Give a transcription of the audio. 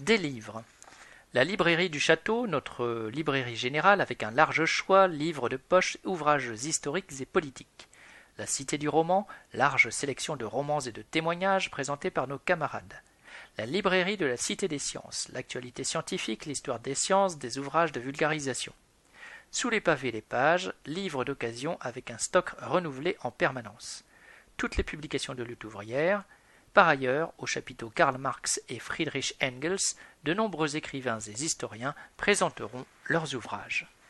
Des livres. La librairie du château, notre librairie générale avec un large choix, livres de poche, ouvrages historiques et politiques. La Cité du roman, large sélection de romans et de témoignages présentés par nos camarades. La librairie de la Cité des sciences, l'actualité scientifique, l'histoire des sciences, des ouvrages de vulgarisation. Sous les pavés les pages, livres d'occasion avec un stock renouvelé en permanence. Toutes les publications de lutte ouvrière. Par ailleurs, au chapiteau Karl Marx et Friedrich Engels, de nombreux écrivains et historiens présenteront leurs ouvrages.